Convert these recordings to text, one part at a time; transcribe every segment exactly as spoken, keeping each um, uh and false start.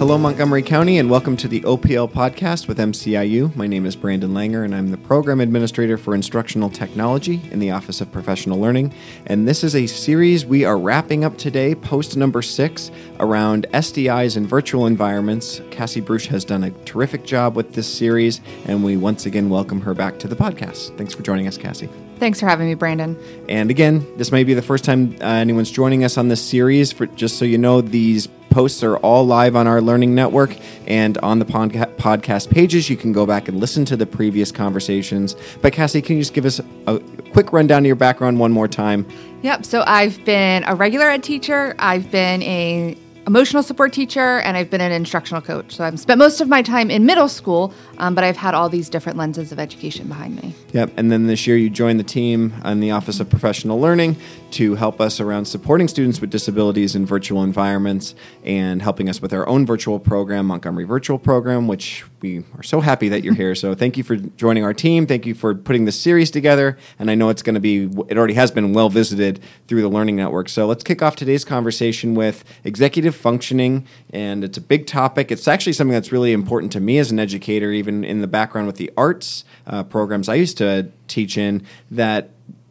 Hello, Montgomery County, and welcome to the O P L podcast with M C I U. My name is Brandon Langer, and I'm the Program Administrator for Instructional Technology in the Office of Professional Learning. And this is a series we are wrapping up today, post number six, around S D Is and virtual environments. Cassie Bruch has done a terrific job with this series, and we once again welcome her back to the podcast. Thanks for joining us, Cassie. Thanks for having me, Brandon. And again, this may be the first time uh, anyone's joining us on this series. For just so you know, these posts are all live on our Learning Network and on the podca- podcast pages. You can go back and listen to the previous conversations. But Cassie, can you just give us a quick rundown of your background one more time? Yep. So I've been a regular ed teacher. I've been a emotional support teacher, and I've been an instructional coach. So I've spent most of my time in middle school, um, but I've had all these different lenses of education behind me. Yep. And then this year you joined the team on the Office of Professional Learning to help us around supporting students with disabilities in virtual environments and helping us with our own virtual program, Montgomery Virtual Program, which we are so happy that you're here. So thank you for joining our team. Thank you for putting this series together. And I know it's going to be, it already has been well visited through the Learning Network. So let's kick off today's conversation with executive functioning. And it's a big topic. It's actually something that's really important to me as an educator, even in the background with the arts uh, programs I used to teach in, that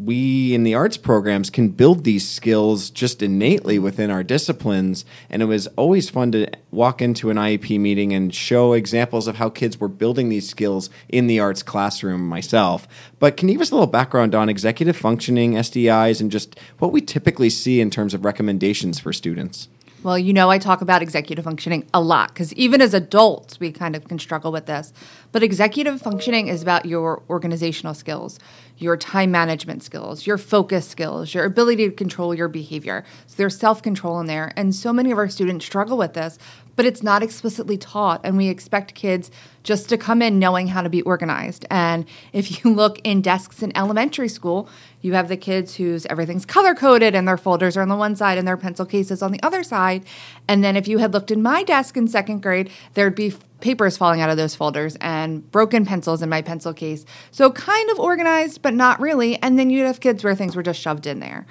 we in the arts programs can build these skills just innately within our disciplines. And it was always fun to walk into an I E P meeting and show examples of how kids were building these skills in the arts classroom myself. But can you give us a little background on executive functioning, S D Is, and just what we typically see in terms of recommendations for students? Well, you know, I talk about executive functioning a lot because even as adults, we kind of can struggle with this. But executive functioning is about your organizational skills, your time management skills, your focus skills, your ability to control your behavior. So there's self-control in there. And so many of our students struggle with this, but it's not explicitly taught. And we expect kids just to come in knowing how to be organized. And if you look in desks in elementary school, you have the kids whose everything's color-coded and their folders are on the one side and their pencil cases on the other side. And then if you had looked in my desk in second grade, there'd be papers falling out of those folders and broken pencils in my pencil case. So kind of organized, but not really. And then you'd have kids where things were just shoved in there.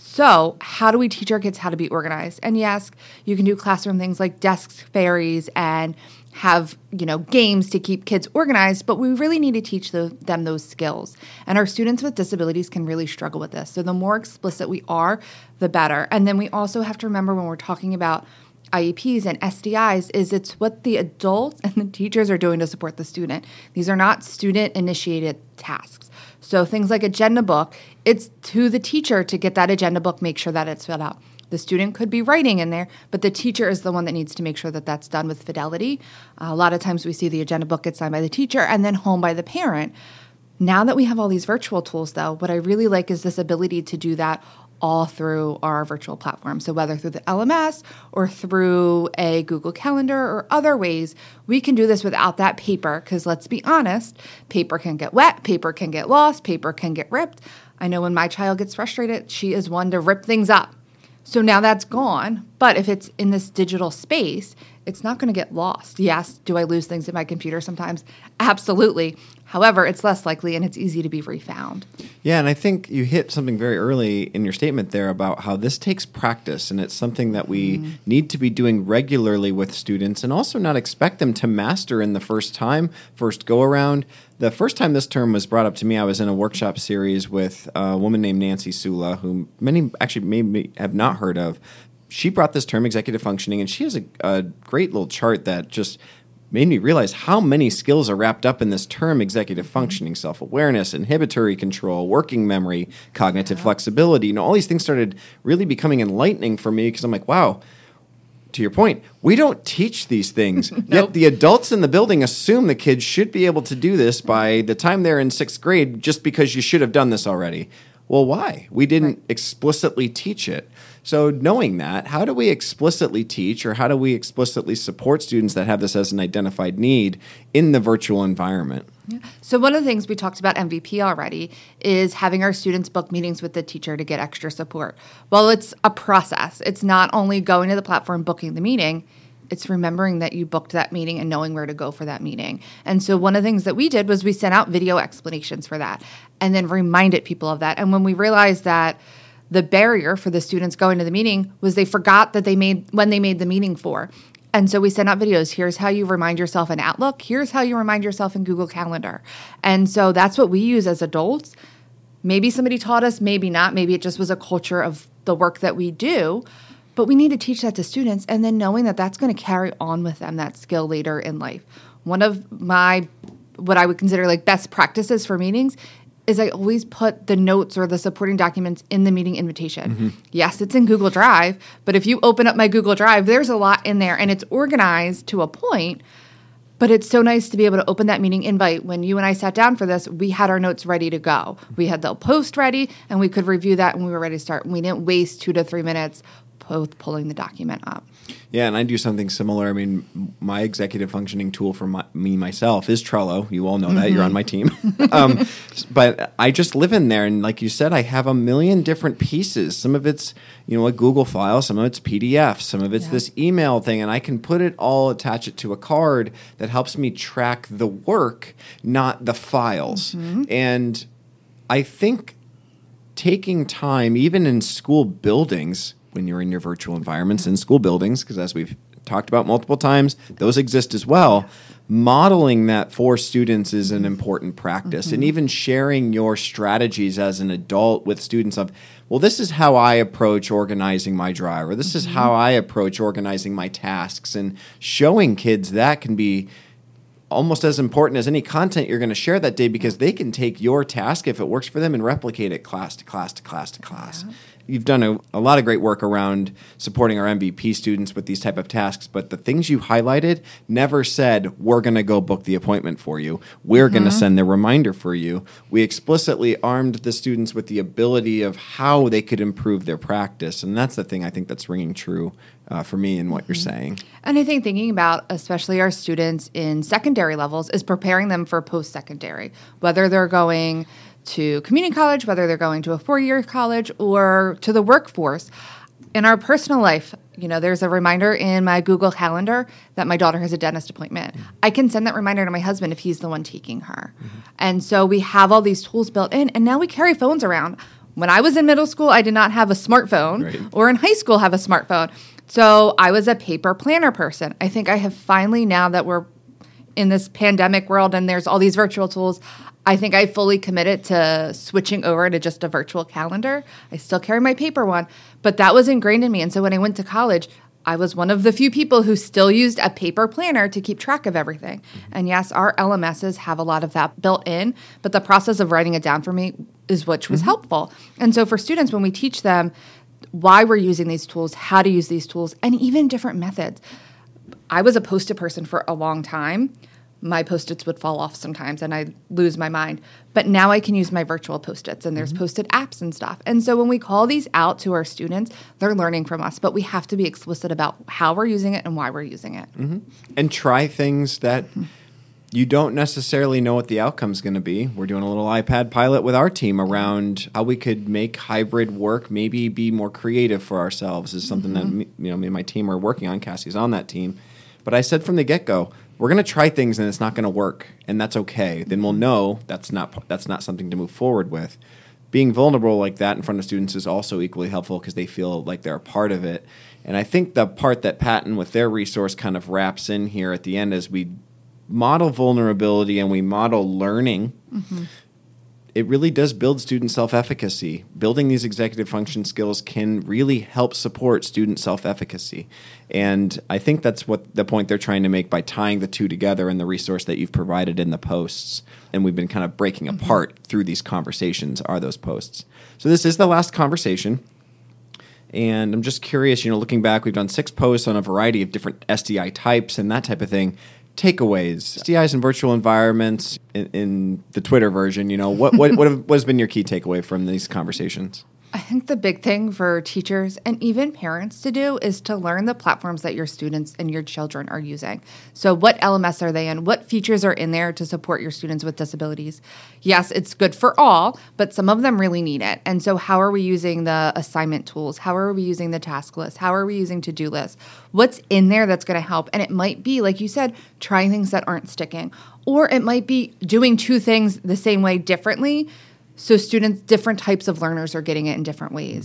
So how do we teach our kids how to be organized? And yes, you can do classroom things like desk fairies and have, you know, games to keep kids organized, but we really need to teach the, them those skills. And our students with disabilities can really struggle with this. So the more explicit we are, the better. And then we also have to remember when we're talking about I E Ps and S D Is is it's what the adults and the teachers are doing to support the student. These are not student-initiated tasks. So things like agenda book, it's to the teacher to get that agenda book, make sure that it's filled out. The student could be writing in there, but the teacher is the one that needs to make sure that that's done with fidelity. Uh, a lot of times we see the agenda book get signed by the teacher and then home by the parent. Now that we have all these virtual tools, though, what I really like is this ability to do that all through our virtual platform. So whether through the L M S or through a Google Calendar or other ways, we can do this without that paper because let's be honest, paper can get wet, paper can get lost, paper can get ripped. I know when my child gets frustrated, she is one to rip things up. So now that's gone, but if it's in this digital space, it's not going to get lost. Yes, do I lose things in my computer sometimes? Absolutely. However, it's less likely and it's easy to be refound. Yeah, and I think you hit something very early in your statement there about how this takes practice, and it's something that we mm. need to be doing regularly with students and also not expect them to master in the first time, first go-around. The first time this term was brought up to me, I was in a workshop series with a woman named Nancy Sula, who many actually maybe have not heard of. She brought this term, executive functioning, and she has a, a great little chart that just made me realize how many skills are wrapped up in this term, executive functioning, self-awareness, inhibitory control, working memory, cognitive yeah. flexibility. You know, all these things started really becoming enlightening for me because I'm like, wow, to your point, we don't teach these things. Nope. Yet the adults in the building assume the kids should be able to do this by the time they're in sixth grade just because you should have done this already. Well, why? We didn't right. explicitly teach it. So knowing that, how do we explicitly teach or how do we explicitly support students that have this as an identified need in the virtual environment? Yeah. So one of the things we talked about M V P already is having our students book meetings with the teacher to get extra support. Well, it's a process. It's not only going to the platform, booking the meeting. It's remembering that you booked that meeting and knowing where to go for that meeting. And so one of the things that we did was we sent out video explanations for that and then reminded people of that. And when we realized that the barrier for the students going to the meeting was they forgot that they made when they made the meeting for. And so we send out videos. Here's how you remind yourself in Outlook. Here's how you remind yourself in Google Calendar. And so that's what we use as adults. Maybe somebody taught us, maybe not. Maybe it just was a culture of the work that we do. But we need to teach that to students, and then knowing that that's going to carry on with them, that skill later in life. One of my, what I would consider like best practices for meetings is I always put the notes or the supporting documents in the meeting invitation. Mm-hmm. Yes, it's in Google Drive, but if you open up my Google Drive, there's a lot in there, and it's organized to a point. But it's so nice to be able to open that meeting invite. When you and I sat down for this, we had our notes ready to go. We had the post ready, and we could review that when we were ready to start. We didn't waste two to three minutes both pulling the document up. Yeah, and I do something similar. I mean, my executive functioning tool for my, me, myself, is Trello. You all know that. Mm-hmm. You're on my team. um, but I just live in there. And like you said, I have a million different pieces. Some of it's, you know, a Google file. Some of it's P D F. Some of it's yeah. this email thing. And I can put it all, attach it to a card that helps me track the work, not the files. Mm-hmm. And I think taking time, even in school buildings, when you're in your virtual environments in school buildings, because as we've talked about multiple times, those exist as well. Modeling that for students is an important practice. Mm-hmm. And even sharing your strategies as an adult with students of, well, this is how I approach organizing my drive, or this mm-hmm. is how I approach organizing my tasks. And showing kids that can be almost as important as any content you're going to share that day, because they can take your task, if it works for them, and replicate it class to class to class to class. Yeah. You've done a, a lot of great work around supporting our M V P students with these type of tasks, but the things you highlighted never said, we're going to go book the appointment for you. We're mm-hmm. going to send the reminder for you. We explicitly armed the students with the ability of how they could improve their practice, and that's the thing I think that's ringing true uh, for me in what mm-hmm. you're saying. And I think thinking about especially our students in secondary levels is preparing them for post-secondary, whether they're going to community college, whether they're going to a four-year college or to the workforce. In our personal life, you know, there's a reminder in my Google Calendar that my daughter has a dentist appointment. Mm-hmm. I can send that reminder to my husband if he's the one taking her. Mm-hmm. And so we have all these tools built in, and now we carry phones around. When I was in middle school, I did not have a smartphone, right. or in high school have a smartphone. So I was a paper planner person. I think I have finally, now that we're in this pandemic world and there's all these virtual tools, I think I fully committed to switching over to just a virtual calendar. I still carry my paper one, but that was ingrained in me. And so when I went to college, I was one of the few people who still used a paper planner to keep track of everything. Mm-hmm. And yes, our L M Ss have a lot of that built in, but the process of writing it down for me is which was mm-hmm. helpful. And so for students, when we teach them why we're using these tools, how to use these tools, and even different methods. I was a Post-it person for a long time. My Post-its would fall off sometimes and I'd lose my mind. But now I can use my virtual Post-its, and there's mm-hmm. Post-it apps and stuff. And so when we call these out to our students, they're learning from us, but we have to be explicit about how we're using it and why we're using it. Mm-hmm. And try things that mm-hmm. you don't necessarily know what the outcome's going to be. We're doing a little iPad pilot with our team around how we could make hybrid work maybe be more creative for ourselves is something mm-hmm. that me, you know, me and my team are working on. Cassie's on that team. But I said from the get-go, we're going to try things and it's not going to work, and that's okay. Then we'll know that's not that's not something to move forward with. Being vulnerable like that in front of students is also equally helpful because they feel like they're a part of it. And I think the part that Patton with their resource kind of wraps in here at the end is we model vulnerability and we model learning. Mm-hmm. It really does build student self-efficacy. Building these executive function skills can really help support student self-efficacy. And I think that's what the point they're trying to make by tying the two together in the resource that you've provided in the posts. And we've been kind of breaking mm-hmm. apart through these conversations are those posts. So this is the last conversation. And I'm just curious, you know, looking back, we've done six posts on a variety of different S D I types and that type of thing. Takeaways, S D Is in virtual environments, in, in the Twitter version, you know, what what what, have, what has been your key takeaway from these conversations? I think the big thing for teachers and even parents to do is to learn the platforms that your students and your children are using. So what L M S are they in? What features are in there to support your students with disabilities? Yes, it's good for all, but some of them really need it. And so how are we using the assignment tools? How are we using the task list? How are we using to-do lists? What's in there that's going to help? And it might be, like you said, trying things that aren't sticking. Or it might be doing two things the same way differently. So students, different types of learners are getting it in different ways.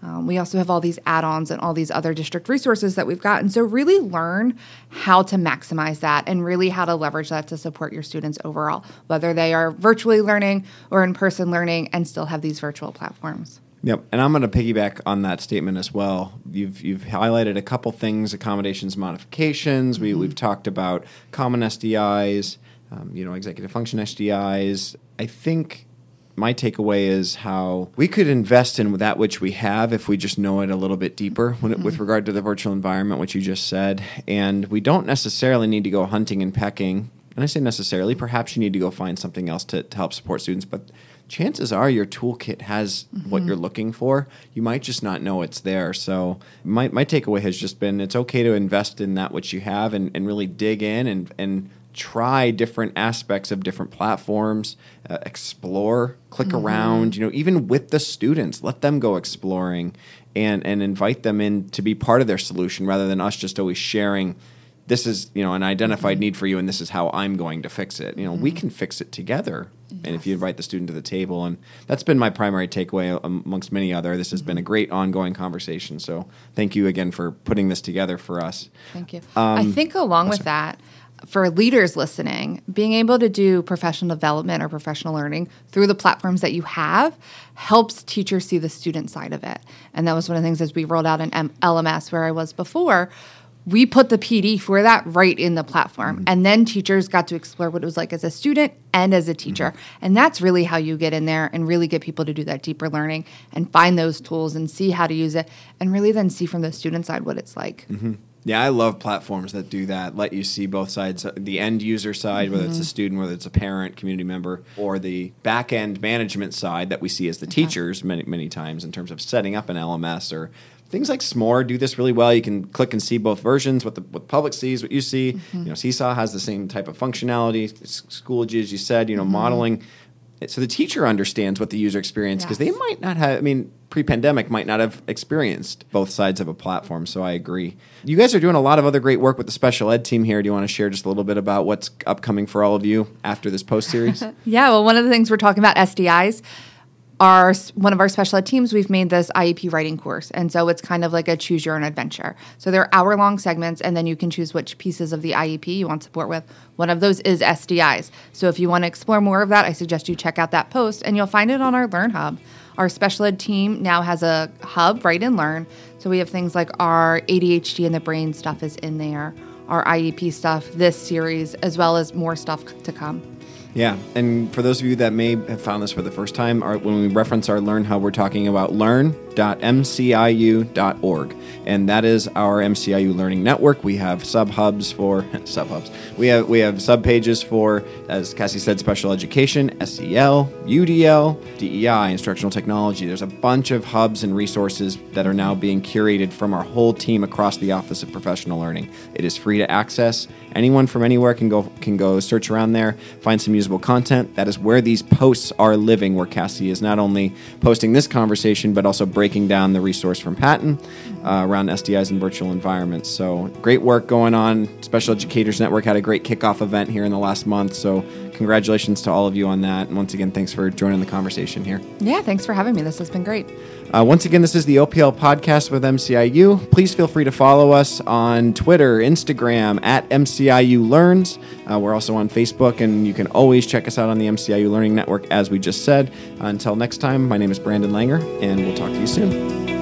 Um, we also have all these add-ons and all these other district resources that we've got. And so really learn how to maximize that and really how to leverage that to support your students overall, whether they are virtually learning or in-person learning and still have these virtual platforms. Yep, and I'm going to piggyback on that statement as well. You've you've highlighted a couple things: accommodations, modifications. We mm-hmm. we've talked about common S D Is, um, you know, executive function S D Is. I think my takeaway is how we could invest in that which we have if we just know it a little bit deeper when it, mm-hmm. with regard to the virtual environment, which you just said. And we don't necessarily need to go hunting and pecking. And I say necessarily. Perhaps you need to go find something else to, to help support students, but chances are your toolkit has mm-hmm. what you're looking for. You might just not know it's there. So my, my takeaway has just been it's okay to invest in that which you have and, and really dig in and, and try different aspects of different platforms, uh, explore, click mm-hmm. around, you know, even with the students, let them go exploring and, and invite them in to be part of their solution rather than us just always sharing this is, you know, an identified need for you and this is how I'm going to fix it. You know, mm-hmm. we can fix it together. Yes. And if you invite the student to the table, and that's been my primary takeaway amongst many other, this has mm-hmm. been a great ongoing conversation. So thank you again for putting this together for us. Thank you. Um, I think along with that, for leaders listening, being able to do professional development or professional learning through the platforms that you have helps teachers see the student side of it. And that was one of the things as we rolled out in M- L M S where I was before. We put the P D for that right in the platform. Mm-hmm. And then teachers got to explore what it was like as a student and as a teacher. Mm-hmm. And that's really how you get in there and really get people to do that deeper learning and find those tools and see how to use it and really then see from the student side what it's like. Mm-hmm. Yeah, I love platforms that do that, let you see both sides, the end user side, mm-hmm. whether it's a student, whether it's a parent, community member, or the back-end management side that we see as the okay. teachers many, many times in terms of setting up an L M S or things like S'more do this really well. You can click and see both versions, what the, what the public sees, what you see. Mm-hmm. You know, Seesaw has the same type of functionality. Schoology, as you said, you know, mm-hmm. modeling. So the teacher understands what the user experience, because yes. they might not have, I mean, pre-pandemic might not have experienced both sides of a platform. So I agree. You guys are doing a lot of other great work with the special ed team here. Do you want to share just a little bit about what's upcoming for all of you after this post series? Yeah, well, one of the things we're talking about, S D Is. Our, one of our special ed teams, we've made this I E P writing course. And so it's kind of like a choose your own adventure. So they're hour-long segments, and then you can choose which pieces of the I E P you want support with. One of those is S D Is. So if you want to explore more of that, I suggest you check out that post, and you'll find it on our Learn Hub. Our special ed team now has a hub, Write and Learn. So we have things like our A D H D and the brain stuff is in there, our I E P stuff, this series, as well as more stuff to come. Yeah, and for those of you that may have found this for the first time, our, when we reference our Learn Hub, we're talking about learn dot m c i u dot org, and that is our M C I U Learning Network. We have sub-hubs for, sub-hubs, we have we have sub-pages for, as Cassie said, special education, S E L, U D L, D E I, instructional technology. There's a bunch of hubs and resources that are now being curated from our whole team across the Office of Professional Learning. It is free to access. Anyone from anywhere can go can go search around there, find some usable content. That is where these posts are living, where Cassie is not only posting this conversation, but also breaking down the resource from Patton uh, around S D Is and virtual environments. So great work going on. Special Educators Network had a great kickoff event here in the last month. So congratulations to all of you on that. And once again, thanks for joining the conversation here. Yeah, thanks for having me. This has been great. Uh, once again, this is the O P L Podcast with M C I U. Please feel free to follow us on Twitter, Instagram, at M C I U Learns. Uh, we're also on Facebook, and you can always check us out on the M C I U Learning Network, as we just said. Uh, until next time, my name is Brandon Langer, and we'll talk to you soon.